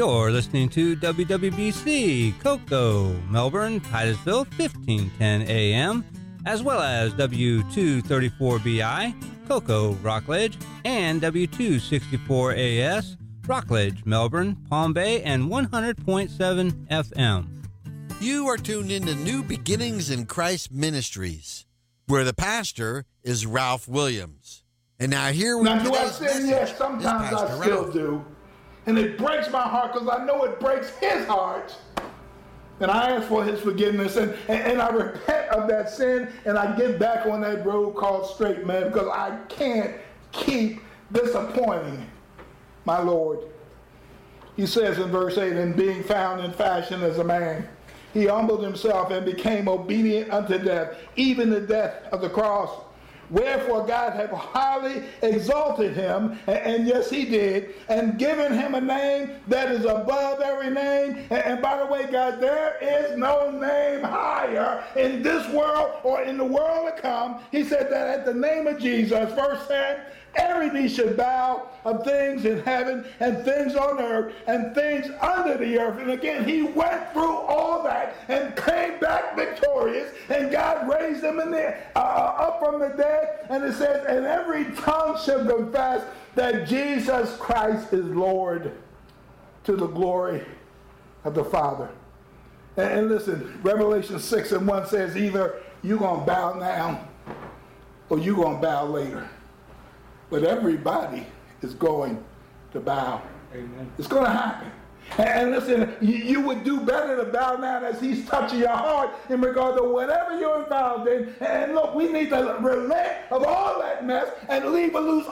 You're listening to WWBC, Cocoa, Melbourne, Titusville, 1510 AM, as well as W234BI, Cocoa, Rockledge, and W264AS, Rockledge, Melbourne, Palm Bay, and 100.7 FM. You are tuned into New Beginnings in Christ Ministries, where the pastor is Ralph Williams. And now here with today's message. Now, do I sin? Yes, sometimes I still do. And it breaks my heart because I know it breaks his heart. And I ask for his forgiveness and I repent of that sin and I get back on that road called straight, man, because I can't keep disappointing my Lord. He says in verse 8, and being found in fashion as a man, he humbled himself and became obedient unto death, even the death of the cross. Wherefore God hath highly exalted him, and yes, he did, and given him a name that is above every name. And by the way, guys, there is no name higher in this world or in the world to come. He said that at the name of Jesus, verse 10, every knee should bow of things in heaven and things on earth and things under the earth. And again, he went through all that and came back victorious, and God raised him up from the dead. And it says, and every tongue shall confess that Jesus Christ is Lord, to the glory of the Father. And listen, Revelation 6:1 says either you're going to bow now or you're going to bow later. But everybody is going to bow. Amen. It's going to happen. And listen, you would do better to bow now as he's touching your heart in regard to whatever you're involved in. And look, we need to relent of all that mess and turn loose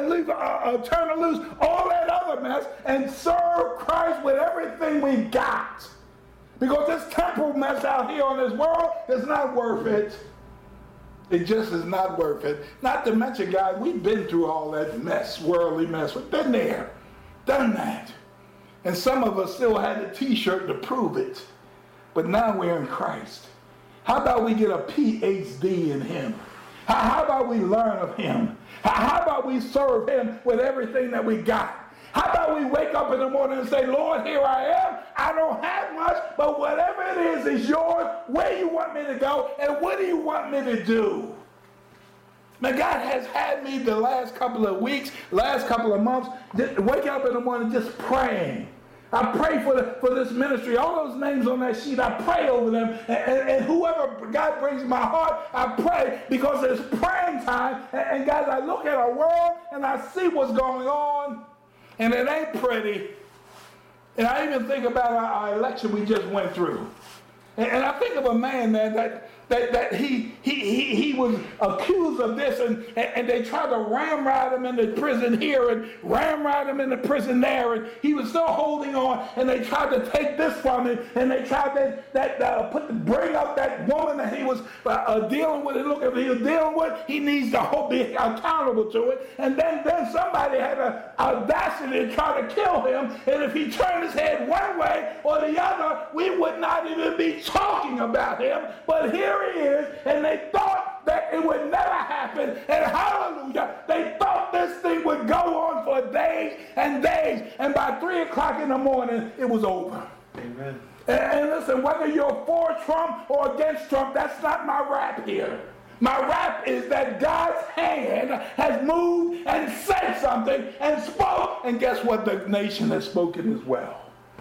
all that other mess and serve Christ with everything we got. Because this temporal mess out here on this world is not worth it. It just is not worth it. Not to mention, guys, we've been through all that mess, worldly mess. We've been there, done that. And some of us still had a t-shirt to prove it. But now we're in Christ. How about we get a PhD in him? How about we learn of him? How about we serve him with everything that we got? How about we wake up in the morning and say, Lord, here I am. I don't have much, but whatever it is yours. Where you want me to go, and what do you want me to do? Man, God has had me the last couple of weeks, last couple of months, just wake up in the morning just praying. I pray for this ministry. All those names on that sheet, I pray over them. And whoever God brings in my heart, I pray because it's praying time. And guys, I look at our world and I see what's going on. And it ain't pretty. And I even think about our election we just went through. And I think of a man that he was accused of this, and they tried to ramrod him into prison here and ramrod him into prison there, and he was still holding on, and they tried to take this from him, and they tried to bring up that woman that he was dealing with, and look, if he was dealing with, he needs to be accountable to it. And then somebody had the audacity to try to kill him, and if he turned his head one way or the other, we would not even be talking about him. But here he is, and they thought that it would never happen, and hallelujah, they thought this thing would go on for days and days, and by 3 o'clock in the morning, it was over. Amen. And listen, whether you're for Trump or against Trump, that's not my rap here. My rap is that God's hand has moved and said something and spoke, and guess what? The nation has spoken as well.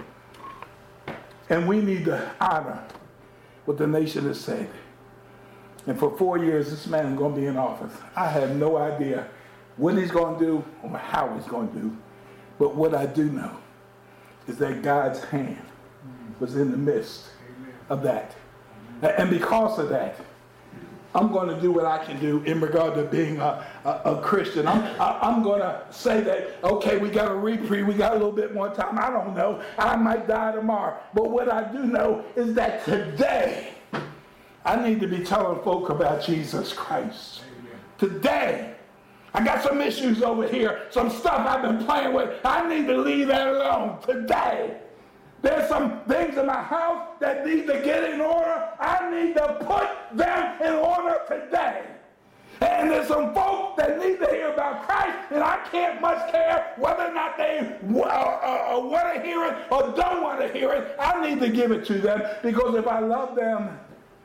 And we need to honor what the nation has said. And for 4 years, this man is going to be in office. I have no idea what he's going to do or how he's going to do. But what I do know is that God's hand was in the midst of that. And because of that, I'm going to do what I can do in regard to being a Christian. I'm going to say that, okay, we got a reprieve, we got a little bit more time. I don't know. I might die tomorrow. But what I do know is that today, I need to be telling folk about Jesus Christ. Amen. Today, I got some issues over here, some stuff I've been playing with. I need to leave that alone today. There's some things in my house that need to get in order. I need to put them in order today. And there's some folk that need to hear about Christ, and I can't much care whether or not they want to hear it or don't want to hear it. I need to give it to them, because if I love them,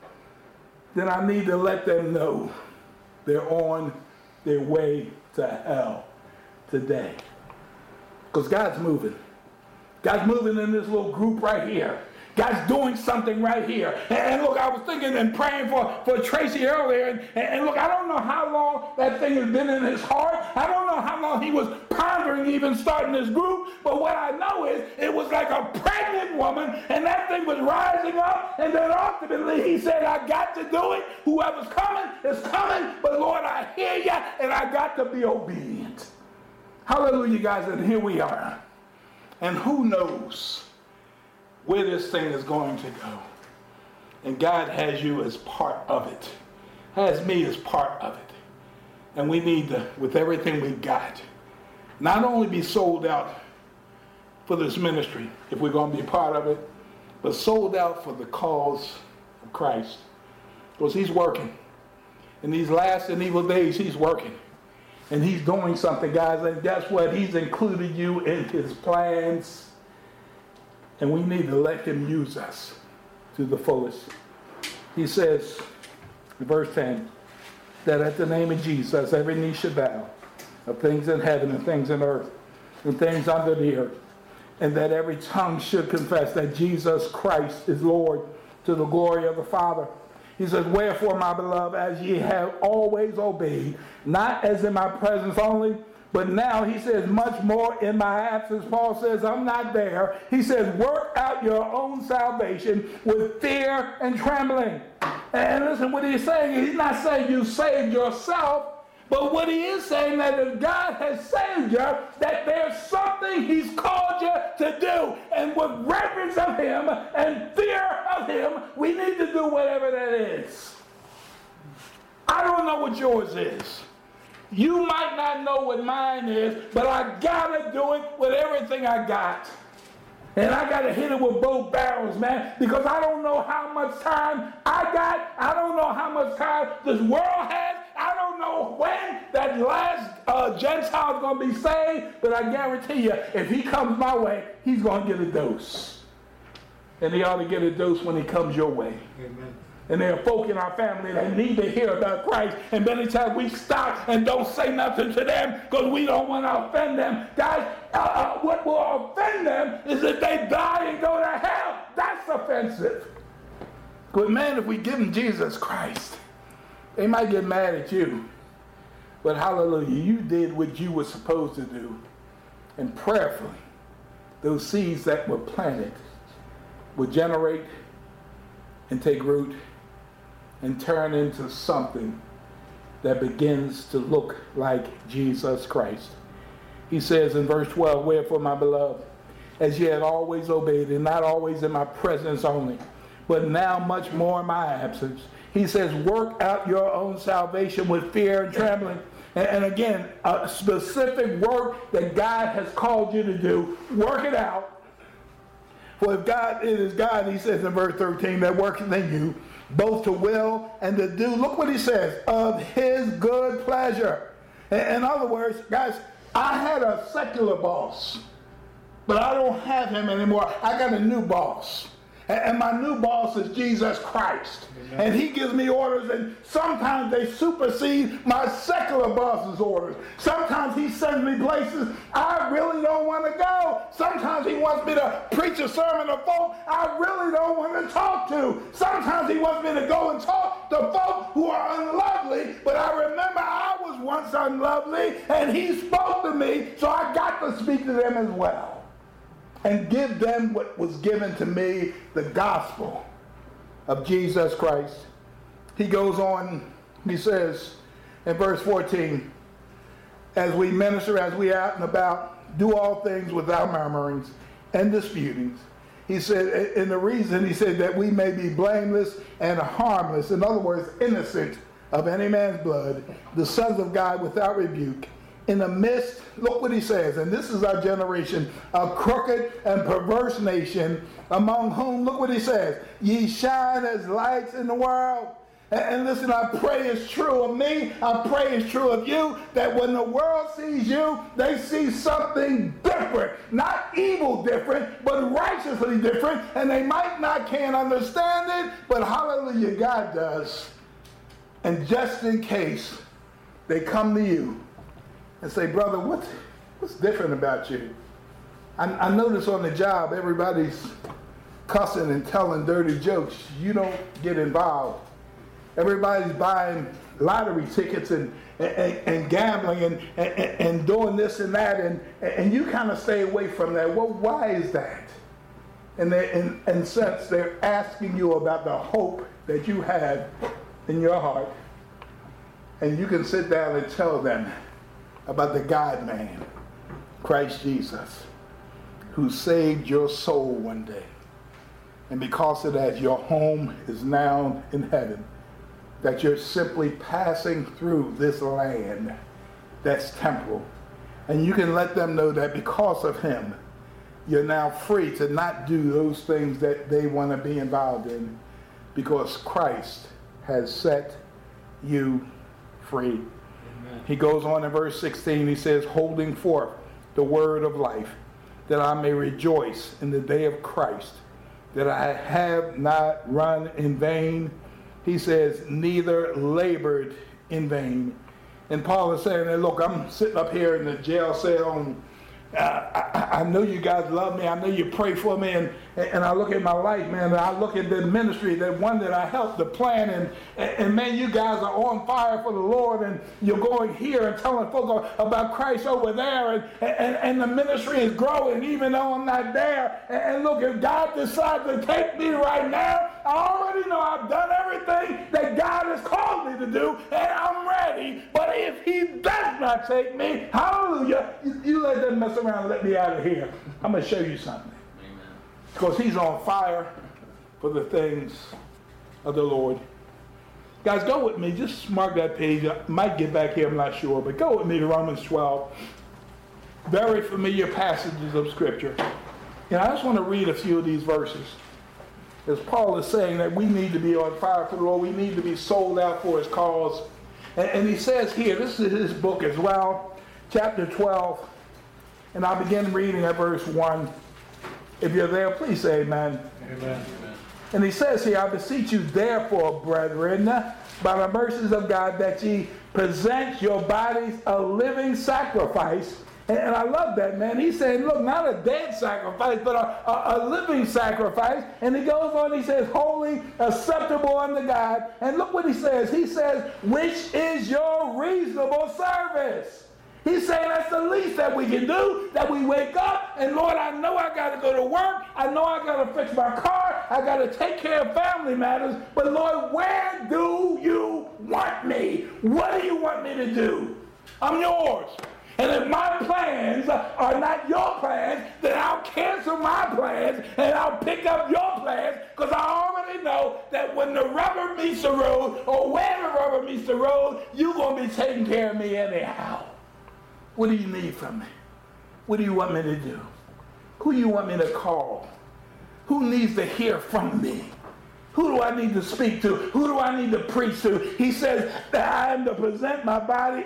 then I need to let them know they're on their way to hell today. Because God's moving. God's moving in this little group right here. God's doing something right here. And look, I was thinking and praying for Tracy earlier. And look, I don't know how long that thing has been in his heart. I don't know how long he was pondering even starting this group. But what I know is it was like a pregnant woman. And that thing was rising up. And then ultimately he said, I got to do it. Whoever's coming is coming. But Lord, I hear you. And I got to be obedient. Hallelujah, guys. And here we are. And who knows where this thing is going to go. And God has you as part of it. Has me as part of it. And we need to, with everything we got, not only be sold out for this ministry, if we're going to be part of it, but sold out for the cause of Christ. Because he's working. In these last and evil days, he's working. And he's doing something, guys. And guess what? He's included you in his plans. And we need to let him use us to the fullest. He says, in verse 10, that at the name of Jesus, every knee should bow, of things in heaven and things in earth, and things under the earth, and that every tongue should confess that Jesus Christ is Lord, to the glory of the Father. He says, wherefore, my beloved, as ye have always obeyed, not as in my presence only, but now, he says, much more in my absence. Paul says, I'm not there. He says, work out your own salvation with fear and trembling. And listen, what he's saying, he's not saying you saved yourself, but what he is saying that if God has saved you, that there's something he's called you to do. And with reverence of him and fear of him, we need to do whatever that is. I don't know what yours is. You might not know what mine is, but I gotta do it with everything I got. And I gotta hit it with both barrels, man, because I don't know how much time I got. I don't know how much time this world has. I don't know when that last Gentile's gonna be saved, but I guarantee you, if he comes my way, he's gonna get a dose. And he ought to get a dose when he comes your way. Amen. And there are folk in our family that need to hear about Christ. And many times we stop and don't say nothing to them because we don't want to offend them. Guys, what will offend them is if they die and go to hell. That's offensive. But man, if we give them Jesus Christ, they might get mad at you. But hallelujah, you did what you were supposed to do. And prayerfully, those seeds that were planted would generate and take root and turn into something that begins to look like Jesus Christ. He says in verse 12, wherefore, my beloved, as ye had always obeyed, and not always in my presence only, but now much more in my absence. He says, work out your own salvation with fear and trembling. And again, a specific work that God has called you to do, work it out. For if God, it is God, he says in verse 13, that worketh in you, both to will and to do, look what he says, of his good pleasure. In other words, guys, I had a secular boss, but I don't have him anymore. I got a new boss. And my new boss is Jesus Christ. Amen. And he gives me orders, and sometimes they supersede my secular boss's orders. Sometimes he sends me places I really don't want to go. Sometimes he wants me to preach a sermon to folk I really don't want to talk to. Sometimes he wants me to go and talk to folk who are unlovely, but I remember I was once unlovely, and he spoke to me, so I got to speak to them as well. And give them what was given to me, the gospel of Jesus Christ. He goes on, he says in verse 14, as we minister, as we out and about, do all things without murmurings and disputings. He said, and the reason, he said, that we may be blameless and harmless, in other words, innocent of any man's blood, the sons of God without rebuke, in the midst, look what he says, and this is our generation, a crooked and perverse nation, among whom, look what he says, ye shine as lights in the world, And listen, I pray it's true of me. I pray it's true of you, that when the world sees you, they see something different. Not evil different, but righteously different. And they can't understand it, but hallelujah, God does. And just in case, they come to you and say, brother, what's different about you? I notice on the job, everybody's cussing and telling dirty jokes. You don't get involved. Everybody's buying lottery tickets and gambling and doing this and that, and you kind of stay away from that. Well, why is that? And in sense, they're asking you about the hope that you have in your heart. And you can sit down and tell them about the God-man, Christ Jesus, who saved your soul one day. And because of that, your home is now in heaven. That you're simply passing through this land that's temporal. And you can let them know that because of him, you're now free to not do those things that they want to be involved in, because Christ has set you free. Amen. He goes on in verse 16, he says, holding forth the word of life, that I may rejoice in the day of Christ, that I have not run in vain. He says, neither labored in vain. And Paul is saying that, look, I'm sitting up here in the jail cell, and I know you guys love me. I know you pray for me. And I look at my life, man, and I look at the ministry, that one that I helped to plan. And man, you guys are on fire for the Lord. And you're going here and telling folks about Christ over there. And the ministry is growing even though I'm not there. And look, if God decides to take me right now, I already know I've done everything that God has called me to do. And I'm ready. But if he does not take me, hallelujah, you let them mess around and let me out of here. I'm going to show you something. Amen. Because he's on fire for the things of the Lord. Guys, go with me. Just mark that page. I might get back here, I'm not sure. But go with me to Romans 12. Very familiar passages of Scripture. And I just want to read a few of these verses. As Paul is saying that we need to be on fire for the Lord. We need to be sold out for his cause. And he says here, this is his book as well, chapter 12. And I'll begin reading at verse 1. If you're there, please say amen. Amen. And he says here, I beseech you therefore, brethren, by the mercies of God, that ye present your bodies a living sacrifice. And I love that, man. He's saying, look, not a dead sacrifice, but a living sacrifice. And he goes on, he says, holy, acceptable unto God. And look what he says. He says, which is your reasonable service. He's saying that's the least that we can do, that we wake up, and Lord, I know I got to go to work. I know I got to fix my car. I got to take care of family matters. But Lord, where do you want me? What do you want me to do? I'm yours. And if my plans are not your plans, then I'll cancel my plans and I'll pick up your plans, because I already know that when the rubber meets the road, or where the rubber meets the road, you're going to be taking care of me anyhow. What do you need from me? What do you want me to do? Who do you want me to call? Who needs to hear from me? Who do I need to speak to? Who do I need to preach to? He says that I am to present my body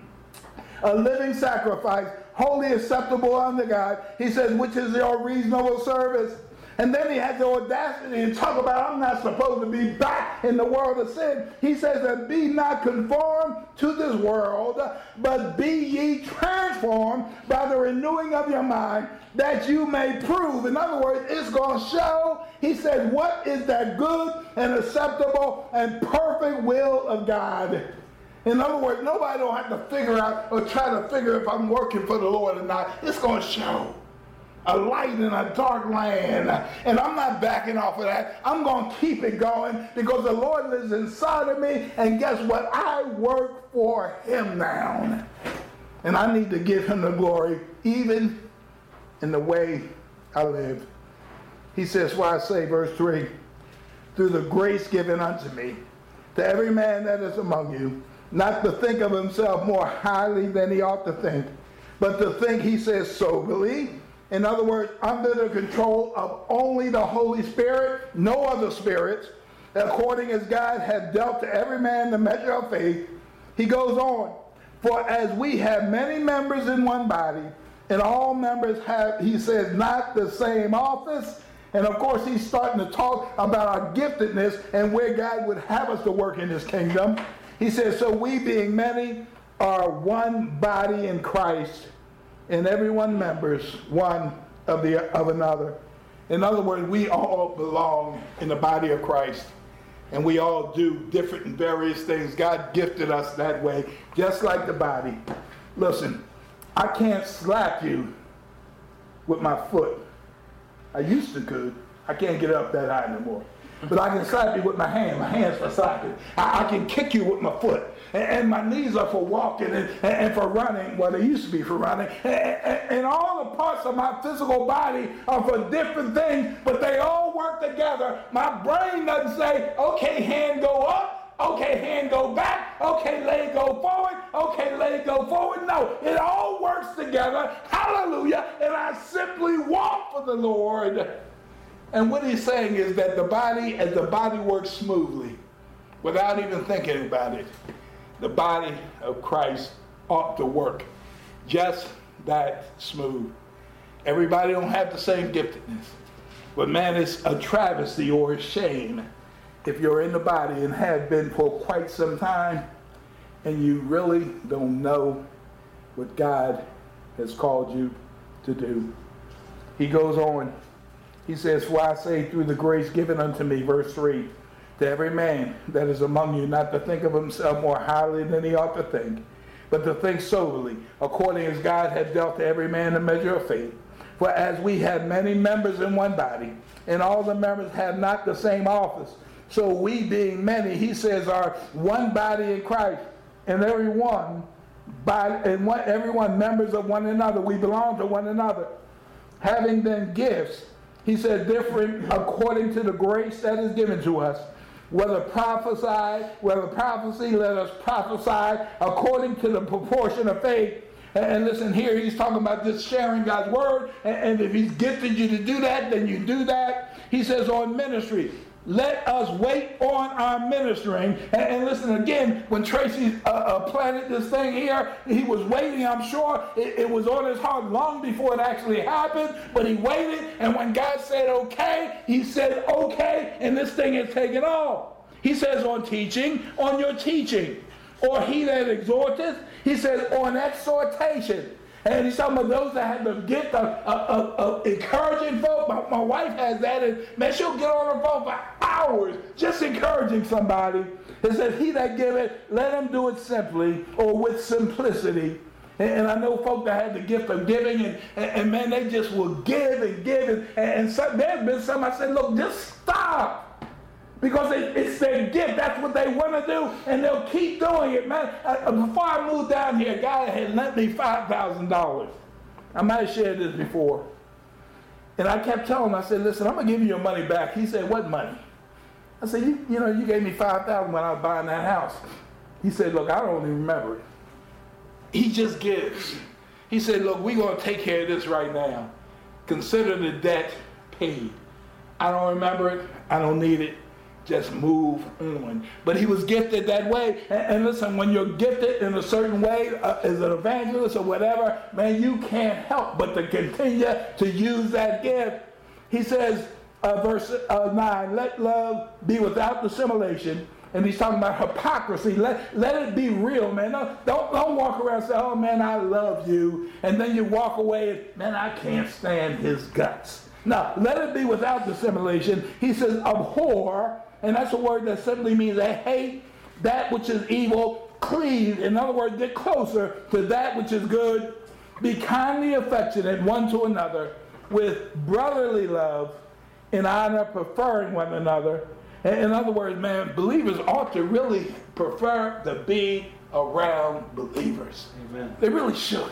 a living sacrifice, wholly acceptable unto God. He says, which is your reasonable service. And then he had the audacity to talk about, I'm not supposed to be back in the world of sin. He says that be not conformed to this world, but be ye transformed by the renewing of your mind, that you may prove. In other words, it's going to show. He says, what is that good and acceptable and perfect will of God? In other words, nobody don't have to figure out or try to figure if I'm working for the Lord or not. It's going to show. A light in a dark land. And I'm not backing off of that. I'm going to keep it going, because the Lord lives inside of me. And guess what? I work for him now. And I need to give him the glory, even in the way I live. He says, why I say, verse 3, through the grace given unto me, to every man that is among you, not to think of himself more highly than he ought to think, but to think, he says, soberly. In other words, under the control of only the Holy Spirit, no other spirits. according as God hath dealt to every man the measure of faith. He goes on, for as we have many members in one body, and all members have, he says, not the same office. And of course, he's starting to talk about our giftedness and where God would have us to work in his kingdom. He says, so we being many are one body in Christ, and every one members one of another. In other words, we all belong in the body of Christ, and we all do different and various things. God gifted us that way, just like the body. Listen, I can't slap you with my foot. I used to could. I can't get up that high anymore. But I can slap you with my hand. My hand's for slapping. I can kick you with my foot. And my knees are for walking and for running. Well, they used to be for running. And all the parts of my physical body are for different things, but they all work together. My brain doesn't say, okay, hand go up. Okay, hand go back. Okay, leg go forward. Okay, leg go forward. No, it all works together. Hallelujah. And I simply walk for the Lord. And what he's saying is that the body, as the body works smoothly, without even thinking about it, the body of Christ ought to work just that smooth. Everybody don't have the same giftedness. But man, it's a travesty or a shame if you're in the body and have been for quite some time and you really don't know what God has called you to do. He goes on. He says, for I say through the grace given unto me, verse 3, to every man that is among you not to think of himself more highly than he ought to think, but to think soberly, according as God hath dealt to every man a measure of faith. For as we have many members in one body, and all the members have not the same office, so we being many, he says, are one body in Christ, and everyone members of one another. We belong to one another. Having then gifts, he said, different according to the grace that is given to us. Whether prophecy, let us prophesy according to the proportion of faith. And listen, here he's talking about just sharing God's word. And if he's gifted you to do that, then you do that. He says on ministry, let us wait on our ministering. And listen, again, when Tracy planted this thing here, he was waiting, I'm sure. It was on his heart long before it actually happened, but he waited. And when God said okay, he said okay, and this thing is taken off. He says on teaching, on your teaching. Or he that exhorteth, he says on exhortation. And he's talking about those that have the gift of encouraging folk. My wife has that, and man, she'll get on her phone for hours just encouraging somebody. It says, he that giveth, let him do it simply or with simplicity. And I know folk that have the gift of giving, and man, they just will give and give. And so, there's been some I said, look, just stop. Because it's their gift. That's what they want to do. And they'll keep doing it, man. Before I moved down here, God had lent me $5,000. I might have shared this before. And I kept telling him, I said, listen, I'm going to give you your money back. He said, what money? I said, you gave me $5,000 when I was buying that house. He said, look, I don't even remember it. He just gives. He said, look, we're going to take care of this right now. Consider the debt paid. I don't remember it. I don't need it. Just move on. But he was gifted that way. And listen, when you're gifted in a certain way as an evangelist or whatever, man, you can't help but to continue to use that gift. He says, verse 9, let love be without dissimulation. And he's talking about hypocrisy. Let it be real, man. Don't walk around and say, oh, man, I love you. And then you walk away and, man, I can't stand his guts. No, let it be without dissimulation. He says, abhor. And that's a word that simply means I hate that which is evil, cleave. In other words, get closer to that which is good. Be kindly affectionate one to another with brotherly love, in honor, preferring one another. In other words, man, believers ought to really prefer to be around believers. Amen. They really should.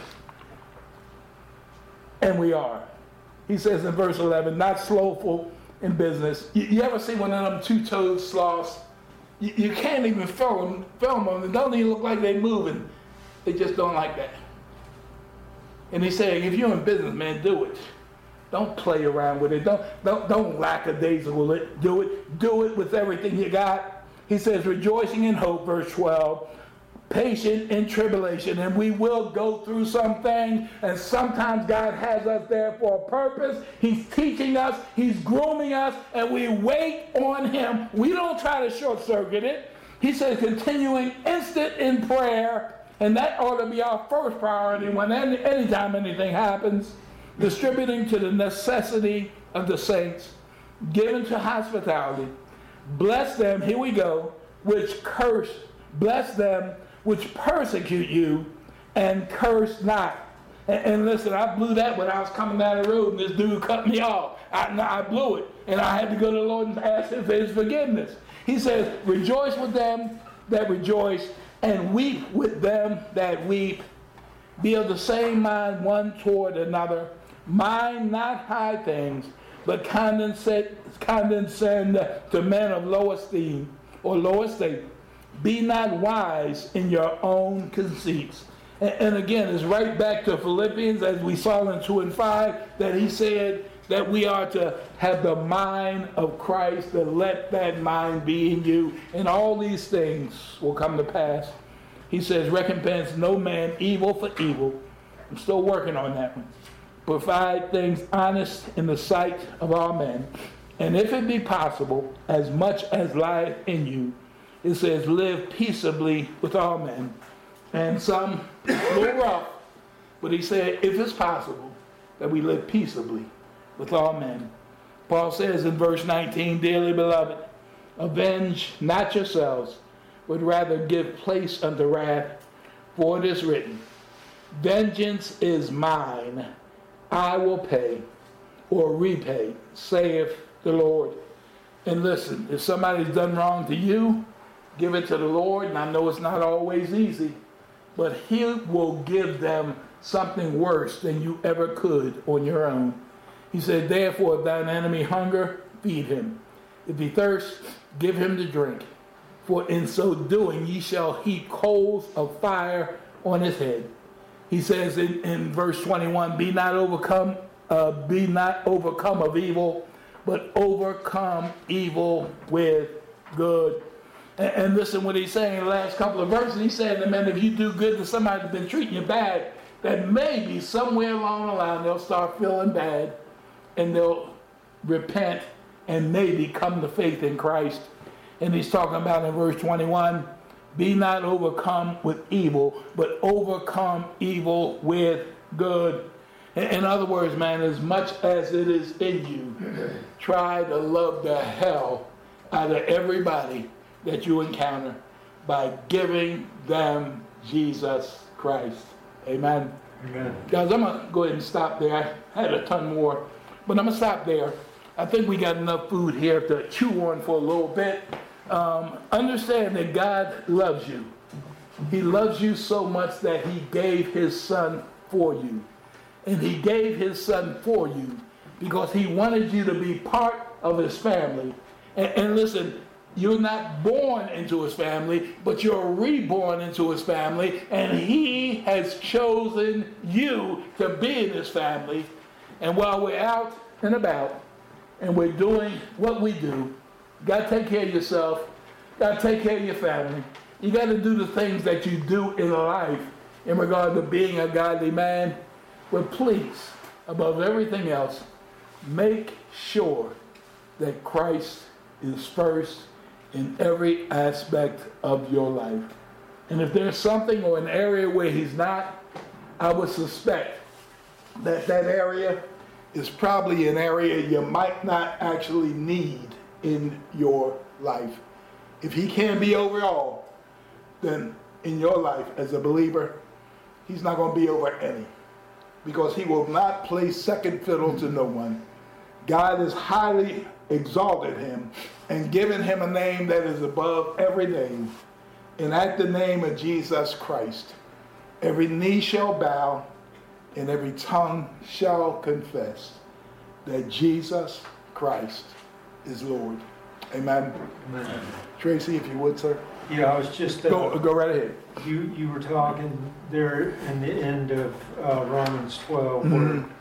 And we are. He says in verse 11, not slothful in business. You ever see one of them two-toed sloths? You can't even film them. They don't even look like they're moving. They just don't like that. And he's saying, if you're in business, man, do it. Don't play around with it. Don't lackadaisical it. Do it. Do it with everything you got. He says, rejoicing in hope, verse 12, patient in tribulation. And we will go through some things, and sometimes God has us there for a purpose. He's teaching us, he's grooming us, and we wait on him. We don't try to short circuit it. He says, continuing instant in prayer, and that ought to be our first priority when anytime anything happens. Distributing to the necessity of the saints, given to hospitality. Bless them, here we go, which curse. Bless them which persecute you, and curse not. And listen, I blew that when I was coming down the road, and this dude cut me off. I blew it, and I had to go to the Lord and ask him for his forgiveness. He says, rejoice with them that rejoice, and weep with them that weep. Be of the same mind one toward another. Mind not high things, but condescend to men of low esteem or low estate. Be not wise in your own conceits. And again, it's right back to Philippians, as we saw in 2 and 5, that he said that we are to have the mind of Christ, to let that mind be in you, and all these things will come to pass. He says, recompense no man evil for evil. I'm still working on that one. Provide things honest in the sight of all men. And if it be possible, as much as lieth in you, it says, live peaceably with all men. And some, a little rough, but he said, if it's possible, that we live peaceably with all men. Paul says in verse 19, dearly beloved, avenge not yourselves, but rather give place unto wrath, for it is written, vengeance is mine, I will pay or repay, saith the Lord. And listen, if somebody's done wrong to you, give it to the Lord. And I know it's not always easy, but he will give them something worse than you ever could on your own. He said, therefore, if thine enemy hunger, feed him. If he thirst, give him to drink. For in so doing, ye shall heap coals of fire on his head. He says in verse 21, be not overcome of evil, but overcome evil with good. And listen what he's saying in the last couple of verses. He's saying, man, if you do good to somebody that's been treating you bad, that maybe somewhere along the line they'll start feeling bad and they'll repent and maybe come to faith in Christ. And he's talking about in verse 21, be not overcome with evil, but overcome evil with good. In other words, man, as much as it is in you, try to love the hell out of everybody that you encounter by giving them Jesus Christ. Amen. Amen. Guys, I'm going to go ahead and stop there. I had a ton more, but I'm going to stop there. I think we got enough food here to chew on for a little bit. Understand that God loves you. He loves you so much that he gave his son for you. And he gave his son for you because he wanted you to be part of his family. And listen, you're not born into his family, but you're reborn into his family. And he has chosen you to be in his family. And while we're out and about and we're doing what we do, you got to take care of yourself. Got to take care of your family. You got to do the things that you do in life in regard to being a godly man. But please, above everything else, make sure that Christ is first in every aspect of your life. And if there's something or an area where he's not, I would suspect that that area is probably an area you might not actually need in your life. If he can't be over all, then in your life as a believer, he's not going to be over any. Because he will not play second fiddle to no one. God has highly exalted him and given him a name that is above every name. And at the name of Jesus Christ, every knee shall bow and every tongue shall confess that Jesus Christ is Lord. Amen. Amen. Tracy, if you would, sir. Yeah, I was just... Go right ahead. You were talking there in the end of Romans 12 where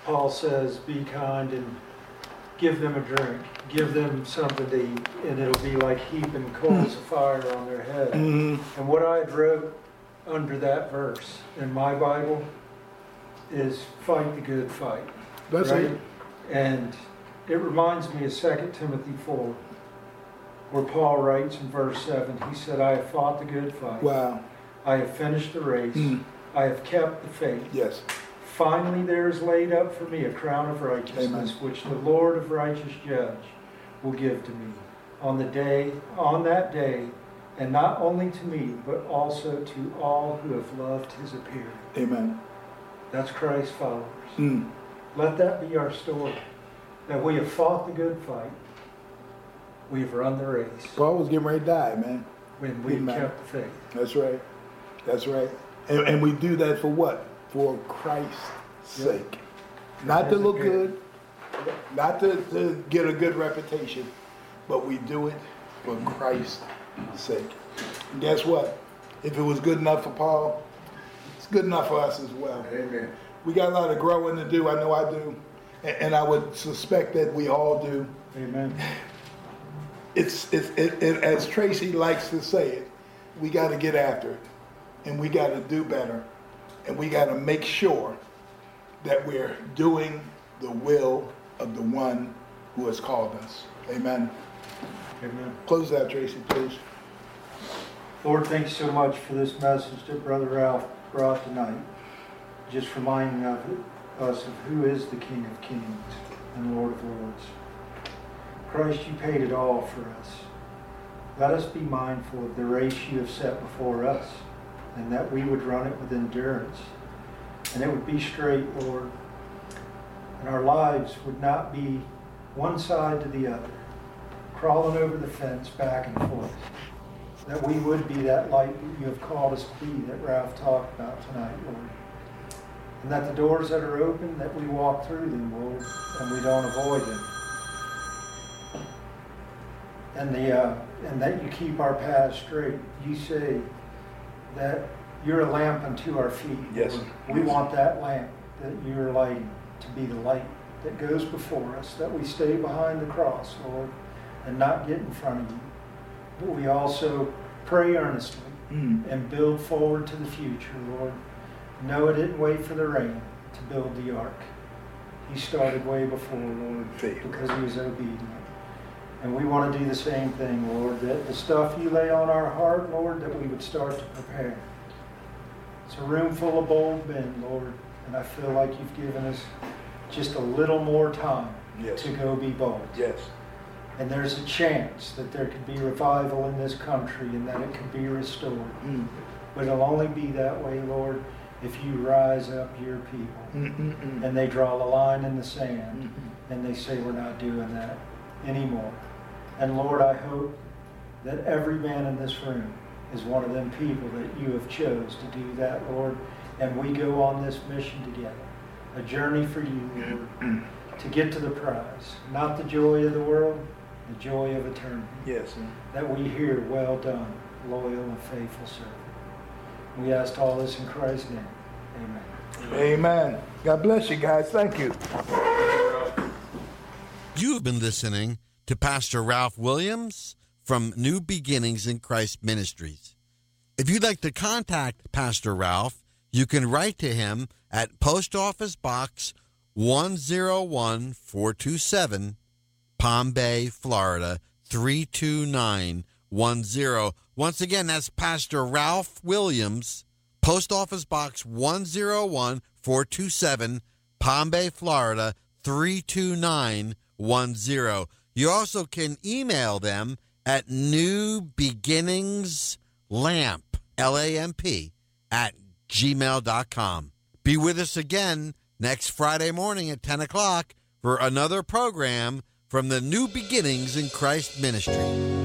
Paul says, be kind and give them a drink. Give them something to eat, and it'll be like heaping coals of fire on their head. Mm-hmm. And what I wrote under that verse in my Bible is fight the good fight. That's right? It. And it reminds me of 2 Timothy 4, where Paul writes in verse 7, he said, I have fought the good fight. Wow. I have finished the race. I have kept the faith. Yes. Finally there is laid up for me a crown of righteousness, Amen. Which the Lord of righteous judge will give to me on that day, and not only to me, but also to all who have loved his appearing. Amen. That's Christ's followers. Let that be our story. That we have fought the good fight. We have run the race. Paul was getting ready to die, man. When we kept the faith. That's right. That's right. And we do that for what? For Christ's sake. Not to look good, not to get a good reputation, but we do it for Christ's sake. And guess what? If it was good enough for Paul, it's good enough for us as well. Amen. We got a lot of growing to do. I know I do. And I would suspect that we all do. Amen. It's as Tracy likes to say it, we got to get after it. And we got to do better. And we got to make sure that we're doing the will of the one who has called us. Amen. Amen. Close that, Tracy, please. Lord, thanks so much for this message that Brother Ralph brought tonight. Just reminding us of who is the King of Kings and Lord of Lords. Christ, you paid it all for us. Let us be mindful of the race you have set before us, and that we would run it with endurance. And it would be straight, Lord. And our lives would not be one side to the other, crawling over the fence back and forth. That we would be that light that you have called us to be, that Ralph talked about tonight, Lord. And that the doors that are open, that we walk through them, Lord, and we don't avoid them. And that you keep our paths straight. You say that you're a lamp unto our feet. Yes. Lord. We want that lamp that you're lighting to be the light that goes before us, that we stay behind the cross, Lord, and not get in front of you. But we also pray earnestly and build forward to the future, Lord. Noah didn't wait for the rain to build the ark. He started way before, Lord, because he was obedient. And we want to do the same thing, Lord, that the stuff you lay on our heart, Lord, that we would start to prepare. It's a room full of bold men, Lord, and I feel like you've given us just a little more time to go be bold. Yes. And there's a chance that there could be revival in this country and that it could be restored. But it'll only be that way, Lord, if you rise up your people and they draw the line in the sand and they say we're not doing that anymore. And Lord, I hope that every man in this room is one of them people that you have chose to do that, Lord. And we go on this mission together, a journey for you, Lord, to get to the prize. Not the joy of the world, the joy of eternity. Yes. That we hear, well done, loyal and faithful servant. We ask all this in Christ's name. Amen. Amen. God bless you guys. Thank you. You have been listening to Pastor Ralph Williams from New Beginnings in Christ Ministries. If you'd like to contact Pastor Ralph, you can write to him at Post Office Box 101427, Palm Bay, Florida 32910. Once again, that's Pastor Ralph Williams, Post Office Box 101427, Palm Bay, Florida 32910. You also can email them at newbeginningslamp, LAMP, at gmail.com. Be with us again next Friday morning at 10 o'clock for another program from the New Beginnings in Christ Ministry.